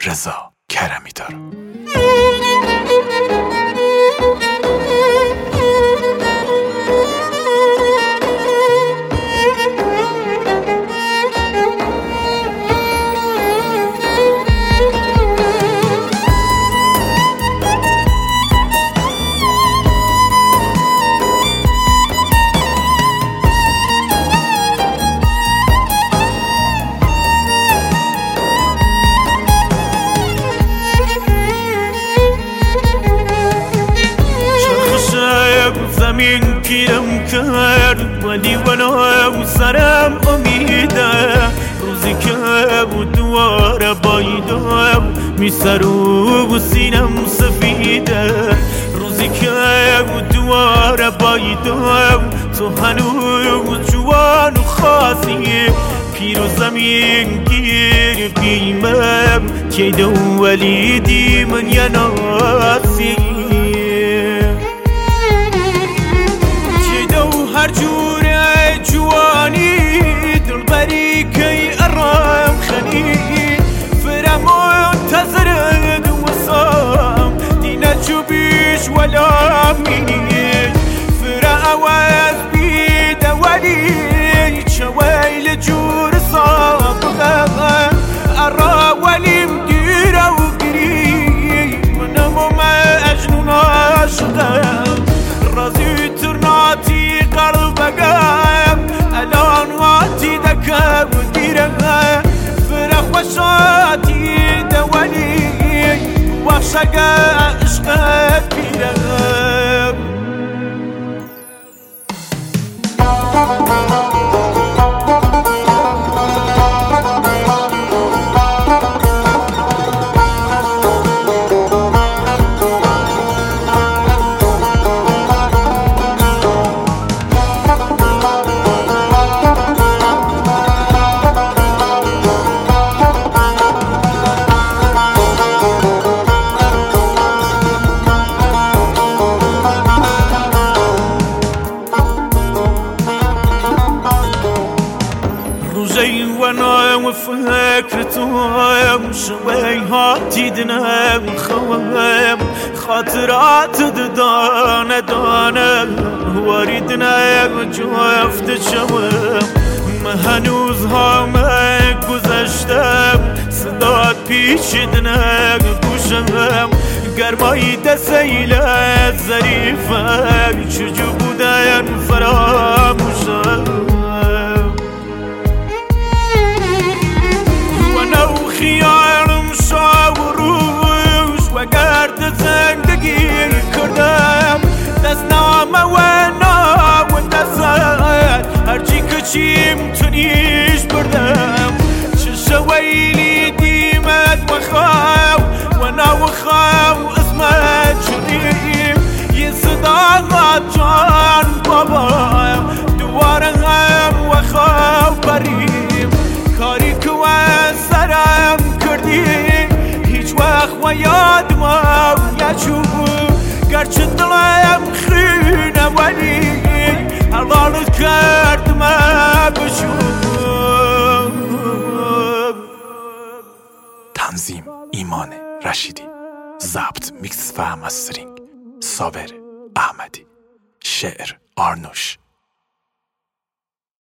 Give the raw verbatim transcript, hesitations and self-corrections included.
رضا کرمی دارم. زمین گیرم کرد ولی ولو سرم امیده، روزی که بود دواره بایدم میسرو و سینم سفیده، روزی که بود دواره بایدم تو هنوز جوان و خاصی، پیر و زمین گیر بیمم که دو ولیدی من یا ناسی، هر جوره جوانی دلبری کی ارام خنی فرم منتظر دوسام دینا جوبیش ولا مني فرا اواز بيد ولي شويل جور صابغه ارا ولي مديره وقري منهم ما اجنون عاشقه رازي ترناتي قلبك الان واتي دكا وديرها فرح وشاتي دولي وعشق عشقك بيرها وانا وفكرتهم شوي هاتي دنا خوام خاطرات دانا دانا واردنا جفت شوام ما هنوز همه گذشتم صدات پیش دنا گوشم گرمایی دسیل ظریفم چجو بودن فراموشم خيارم شاوروش وقرد زندگی کردم دست نامه و نا و دستت هرچی کچیم تونیش بردم چه ویلی دیمت و خواو و نا و خواو اسمت شدیم یه صدا جان بابا دواره هم و خواو بریم کاری که سرم کردی هیچ وقت و یادم نچوب گرچه دلم خونه ولی حلالت کردم بشوب. تنظیم ایمان رشیدی، ضبط میکس و مسترینگ صابر احمدی، شعر آرنوش.